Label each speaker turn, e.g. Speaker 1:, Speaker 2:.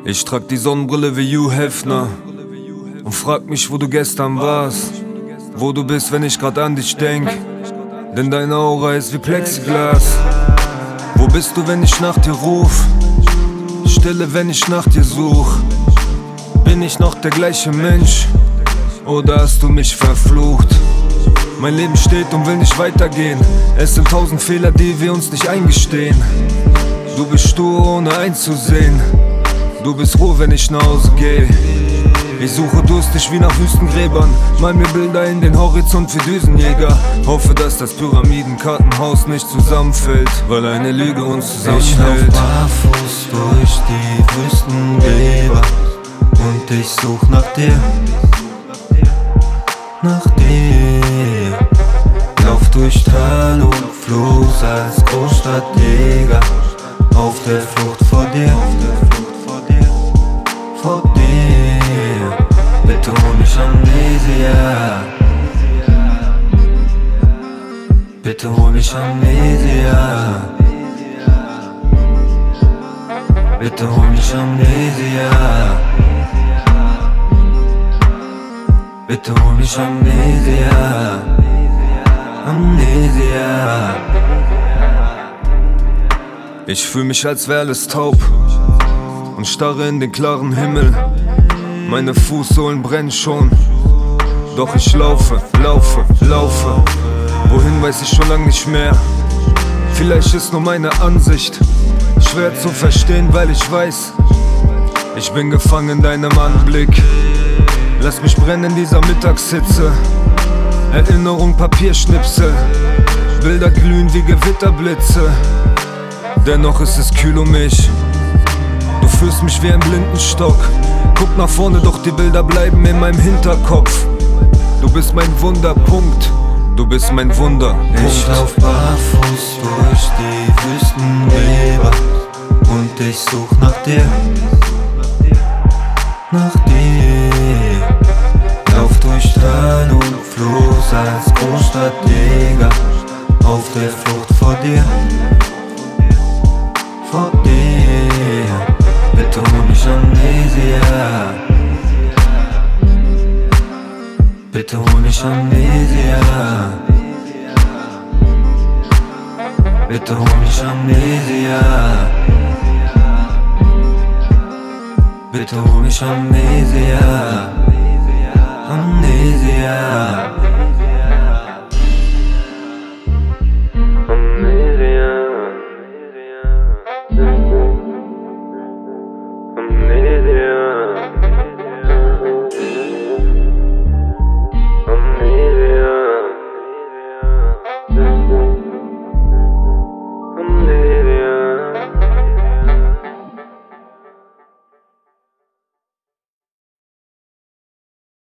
Speaker 1: Ich trag die Sonnenbrille wie Hugh Hefner und frag mich, wo du gestern warst, wo du bist, wenn ich grad an dich denk, denn deine Aura ist wie Plexiglas. Wo bist du, wenn ich nach dir ruf? Stille, wenn ich nach dir such. Bin ich noch der gleiche Mensch oder hast du mich verflucht? Mein Leben steht und will nicht weitergehen. Es sind 1000 Fehler, die wir uns nicht eingestehen. Du bist stur, ohne einzusehen. Du bist roh, wenn ich nach Hause geh. Ich suche durstig wie nach Wüstengräbern. Mal mir Bilder in den Horizont wie Düsenjäger. Hoffe, dass das Pyramidenkartenhaus nicht zusammenfällt, weil eine Lüge uns zusammenhält.
Speaker 2: Ich lauf barfuß durch die Wüstengräber und ich such nach dir, nach dir. Lauf durch Tal und Fluss als Großstadtjäger, auf der Flucht vor dir, vor dir. Bitte hol mich Amnesia, bitte hol mich Amnesia, bitte hol mich Amnesia, bitte hol mich Amnesia, Amnesia.
Speaker 1: Ich fühl mich, als wär alles taub und starre in den klaren Himmel. Meine Fußsohlen brennen schon, doch ich laufe, laufe, laufe. Wohin weiß ich schon lang nicht mehr. Vielleicht ist nur meine Ansicht schwer zu verstehen, weil ich weiß, ich bin gefangen in deinem Anblick. Lass mich brennen in dieser Mittagshitze. Erinnerung, Papierschnipsel, Bilder glühen wie Gewitterblitze. Dennoch ist es kühl um mich. Du führst mich wie ein Blindenstock. Guck nach vorne, doch die Bilder bleiben in meinem Hinterkopf. Du bist mein Wunderpunkt, du bist mein Wunderpunkt.
Speaker 2: Ich lauf barfuß durch die Wüstengräber und ich such nach dir, nach dir. Lauf durch Tal und Fluss als Großstadtjäger, auf der Flucht vor dir, vor dir. Bitte hol mich Amnesia, bitte hol mich Amnesia, bitte hol mich Amnesia, bitte hol mich Amnesia, Amnesia.